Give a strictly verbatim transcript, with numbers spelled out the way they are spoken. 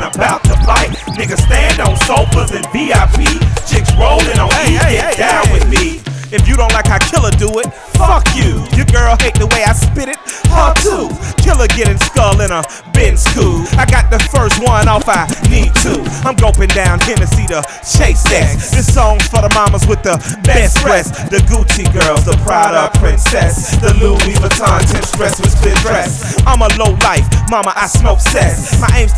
about to fight. Niggas stand on sofas and V I P. Chicks rolling on E, hey, get hey, down hey, with me. If you don't like how Killer do it, fuck you. Your girl hate the way I spit it, her too. Killer getting skull in a Benz coupe. I got the first one off, I need to. I'm gulping down Hennessy to chase X. This song's for the mamas with the best dress. The Gucci girls, the Prada princess, the Louis Vuitton ten dress with split dress. I'm a low life, mama, I smoke cess. My aim's to